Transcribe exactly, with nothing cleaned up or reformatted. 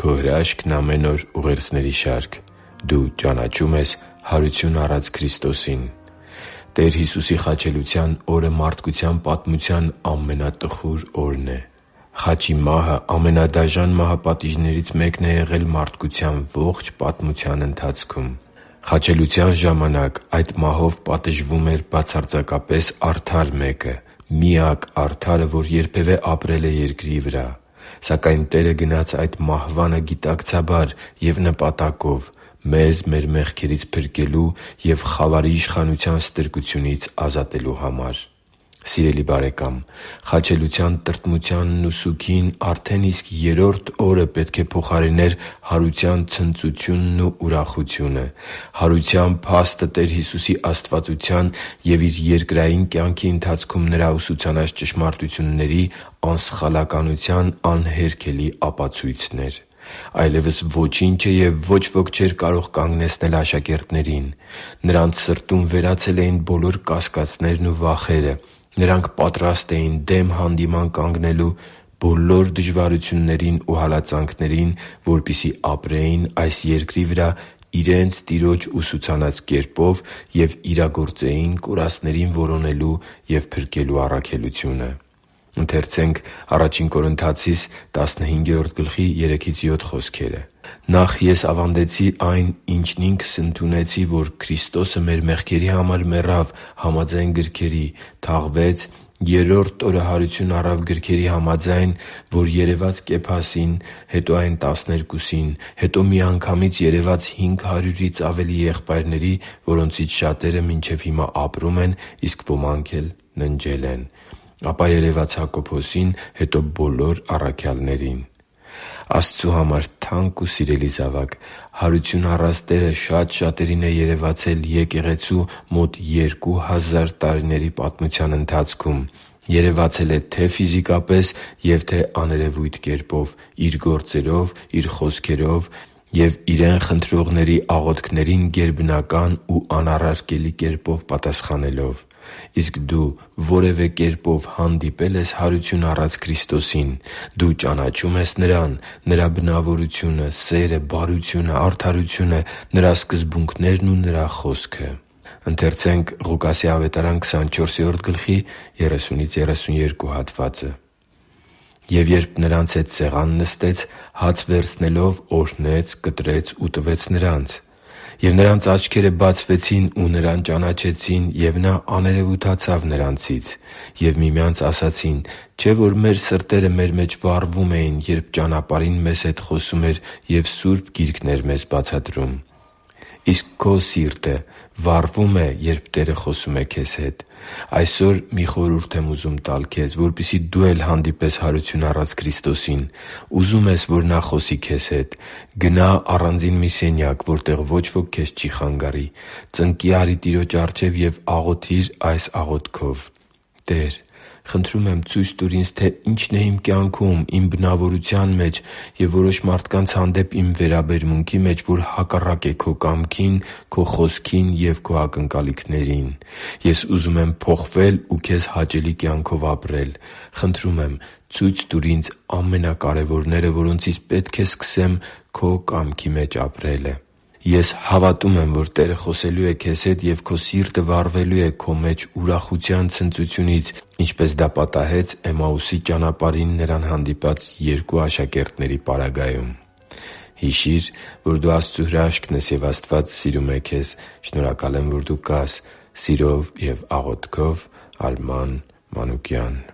Քո հրաշքն ամեն օր ուղերձների շարք։ Դու ճանաչում ես հարություն առած Քրիստոսին։ Տեր Հիսուսի խաչելության օրը մարդկության պատմության ամենատխուր օրն է։ Խաչի մահը ամենադաժան մահապատիժներից մեկն է եղել մարդկության ողջ պատմության ընթացքում։ Խաչելության ժամանակ այդ մահով պատժվում էր բացարձակապես արդար մեկը՝ միակ արդարը, որ երբևէ ապրել է երկրի վրա։ Սակայն Տերը գնաց այդ մահվանը գիտակցաբար և նպատակով՝ մեզ մեր մեղքերից փրկելու և խավարի իշխանության ստրկությունից ազատելու համար։ Սիրելի՛ բարեկամ, խաչելության տրտմությանն ու սուգին արդեն իսկ երրորդ օրը պետք է փոխարիներ հարության ցնծությունն ու ուրախությունը։ Հարության փաստը Տեր Հիսուսի աստվածության և Իր երկրային կյանքի ընթացքում Նրա ուսուցանած ճշմարտությունների անսխալականության անհերքելի ապացույցն էր։ Այլևս ոչինչը և ոչ ոք չէր կարող կանգնեցնել աշակերտներին։ Նրանց սրտում վերացել էին բոլոր կասկածներն ու վախերը։ Նրանք պատրաստ էին դեմ հանդիման կանգնելու բոլոր դժվարություններին ու հալածանքներին, որպեսզի ապրեին այս երկրի վրա իրենց Տիրոջ ուսուցանած կերպով և իրագործեին կորածներին որոնելու և փրկելու առաքելությունը։ «Նախ ես ավանդեցի այն, ինչն ինքս ընդունեցի, որ Քրիստոսը մեր մեղքերի համար մեռավ համաձայն գրքերի, թաղվեց, երրորդ օրը հարություն առավ գրքերի համաձայն, որ երևաց Կեփասին, հետո այն տասներկուսին, հետո միանգամից երևաց հինգ հարյուրից ավելի եղբայրների, որոնցից շատերը մինչև հիմա ապրում են, իսկ ոմանք էլ ննջել են։ Ապա երևաց Հակոբոսին, հետո բոլոր առաքյալներին» (Ա Կորնթացիս տասնհինգ որդի երեքից յոթ խոսքերը)։ Աստծու համար թանկ ու սիրելի՛ զավակ, հարություն առած Տերը շատ-շատերին է երևացել եկեղեցու մոտ երկու հազար տարիների պատմության ընթացքում։ Երևացել է թե՛ ֆիզիկապես և թե՛ աներևույթ կերպով՝ Իր գործերով, Իր խոսքերով և Իրեն խնդրողների աղոթքներին գերբնական ու անառարկելի կերպով պատասխանելով։ Իսկ դու որևէ կերպով հանդիպե՞լ ես հարություն առած Քրիստոսին։ Դու ճանաչո՞ւմ ես Նրան՝ Նրա բնավորությունը, սերը, բարությունը, արդարությունը, Նրա սկզբունքներն ու Նրա Խոսքը։ «Եվ երբ նրանց հետ սեղան նստեց, հաց վերցնելով, օրհնեց, կտրեց ու տվեց նրանց։ Եվ նրանց աչքերը բացվեցին ու Նրան ճանաչեցին, և Նա աներևութացավ նրանցից։ Եվ միմյանց ասացին. «Չէ՞ որ մեր սրտերը մեր մեջ վառվում էին, երբ ճանապարհին մեզ հետ խոսում էր և սուրբ գիրքներ մեզ բացատրում»։ Իսկ քո սիրտը վառվո՞ւմ է, երբ Տերը խոսում է քեզ հետ։ Այսօր մի խորհուրդ եմ ուզում տալ քեզ, որպեսզի դու էլ հանդիպես հարություն առած Քրիստոսին։ Ուզում ես, որ Նա խոսի քեզ հետ։ Գնա՛ առանձին մի սենյակ, որտեղ ոչ ոք քեզ չի խանգարի։ Ծնկի արի Տիրոջ առջև և աղոթի՛ր այս աղոթքով. «Տե՛ր, խնդրում եմ, ցույց տուր ինձ, թե ի՛նչն է իմ կյանքում, իմ բնավորության մեջ և որոշ մարդկանց հանդեպ իմ վերաբերմունքի մեջ, որ հակառակ է Քո կամքին, Քո Խոսքին և Քո ակնկալիքներին։ Ես ուզում եմ փոխվել ու Քեզ հաճելի կյանքով ապրել։ Խնդրում եմ, ցույց տուր ինձ ամենակարևորները, որոնցից պետք է սկսեմ Քո կամքի մեջ ապրելը։ Ես հավատում եմ, որ Տերը խոսելու է քեզ հետ, և քո սիրտը վառվելու է Քո մեջ ուրախության ցնծությունից, ինչպես դա պատահեց Էմաուսի ճանապարհին Նրան հանդիպած երկու աշակերտների պարագայում։ Հիշի՛ր, որ դու Աստծո հրաշքն ես, և Աստված սիրում է քեզ։ Շնորհակալ եմ, որ դու կա՛ս։ Սիրով և աղոթքով, Արման Մանուկյան։